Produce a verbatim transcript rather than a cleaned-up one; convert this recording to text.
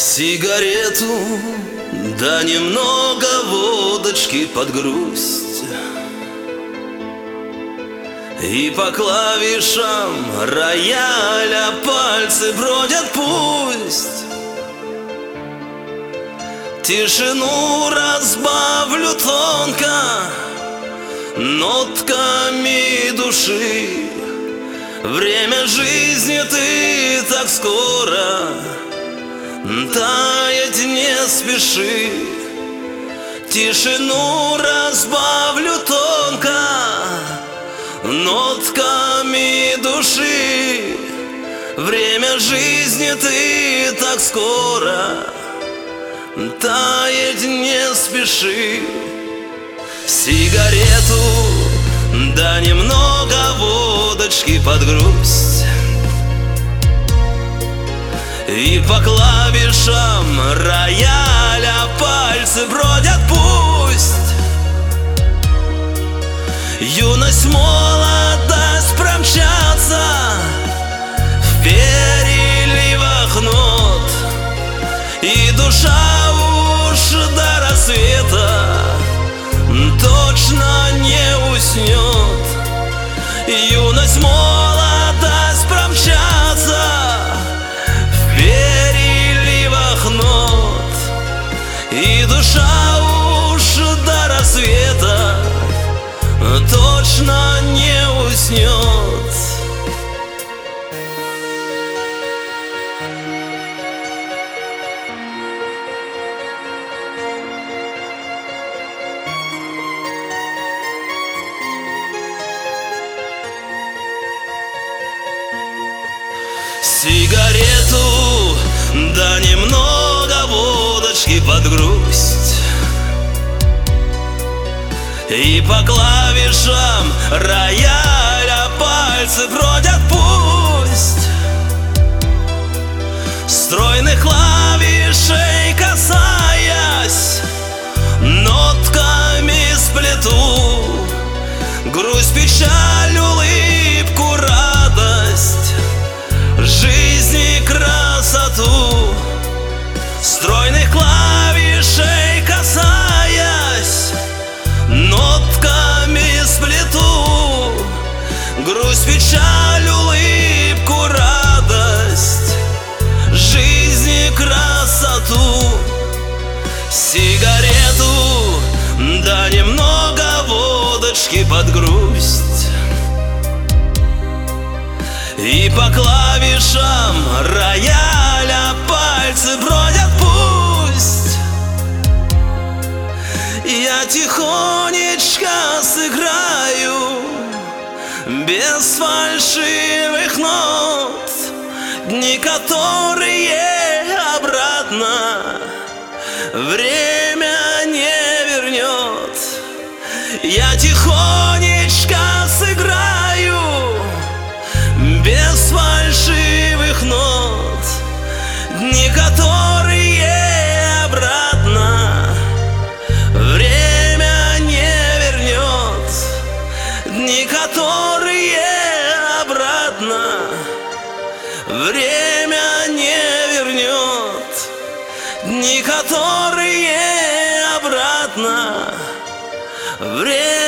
Сигарету, да немного водочки под грусть, и по клавишам рояля пальцы бродят пусть. Тишину разбавлю тонко нотками души. Время жизни ты так скоро таять не спеши. Тишину разбавлю тонко нотками души. Время жизни ты так скоро таять не спеши. Сигарету, да немного водочки под грусть, и по клавишам рояля пальцы бродят пусть. Юность, молодость промчатся в переливах нот, и душа уж до рассвета точно не уснет. Юность, молодость промчатся в переливах нот, и душа уж до рассвета точно не уснет. Сигарету, да немного водочки под грусть, и по клавишам рояля пальцы бродят пусть. Стройных клавишей касаясь, нотками сплету грусть, печаль, улыбку, радость, жизни красоту. Стройных клавишей касаясь, нотками сплету грусть, печаль, улыбку, радость, жизни красоту. Сигарету, да немного водочки под грусть, и по клавишам рояля пальцы бродят пусть. Я тихонечко сыграю без фальшивых нот дни, которые обратно время не вернет. Я тихонечко сыграю без фальшивых нот дни, которые обратно время не вернет. Дни, которые обратно время не вернет. Дни, которые обратно время